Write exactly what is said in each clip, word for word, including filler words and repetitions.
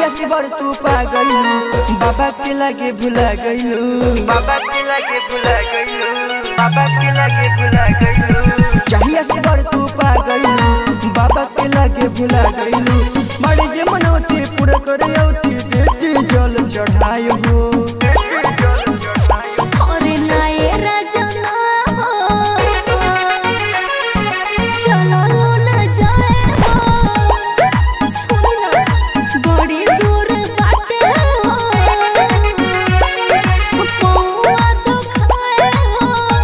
से बड़ तू पा गइलू, बाबा के लागे भुला गइलू, बाबा के लागे भुला गइलू, बाबा के लागे भुला गइलू। चाहिए से बड़ तू पा गइलू, बाबा के लागे भुला गइलू। बड़े जे मनौती पूरा करे औती बेटी जल चढ़ायो हो। अरे नाये राजा ना चलो लो ना जाए हो, सुना बड़ी दूर काटे हो, पौआ तो खाए हो।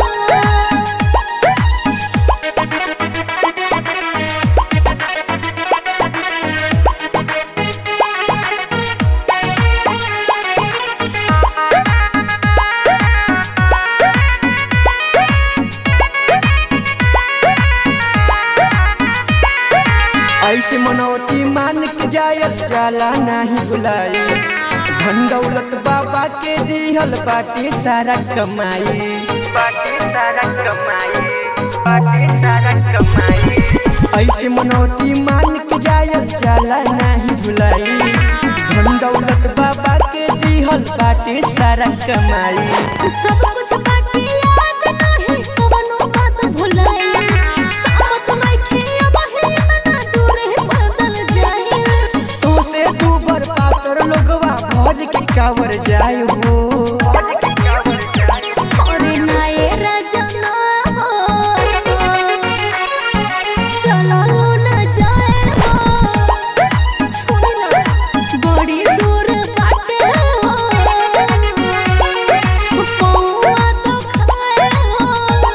ऐसे मनौती मान के जायत जाला नहीं बुलाई, धन दौलत बाबा के दिहल बाटे सारा कमाई, बाटे सारा कमाई, बाटे सारा कमाई। ऐसे मनौती मान के जायत जाला नहीं बुलाई, धन दौलत बाबा के दिहल बाटे सारा कमाई। सब कुछ बाटे याद नहीं कवनो बात भुलाई, सामत नहीं खिया बहे इतना दूर है बदल जाए। तो से तू बर पातर लोगवा भर के कावर जाए हो। अरे नाये राजा ना चलो लो ना जाए हो, सुना बड़ी दूर काटे हो, पौआ तो खाए हो।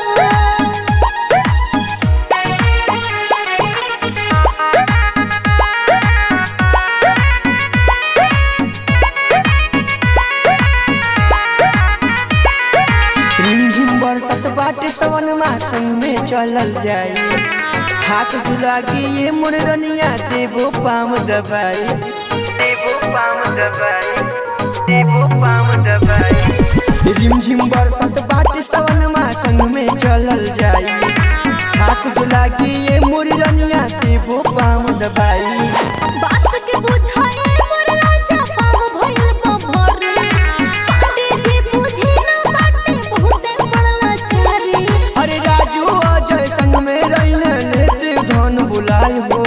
रिमझिम बरसत बाटे सवन मासन में चलल जाई, हाथ झुलागी ये मुरनिया देवो पाम दबाई, देवो पाम दबाई, देवो पाम दबाई। रिमझिम बरसत बाटे सवन मासन में चलल जाई, हाथ झुलागी ये मुरनिया देवो पाम दबाई। बात के बुझाए मोर राजा पाम भइल बभरे, पाटे जे बुझे ना बाटे बहुते बड़ला चारी। अरे राजू अजय संग में रहिए लेते धन बुलाए हो।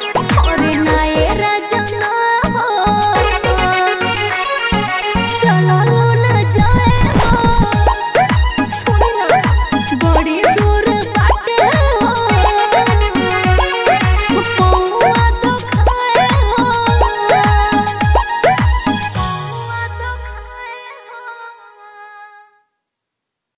अरे नाये राजा ना चलो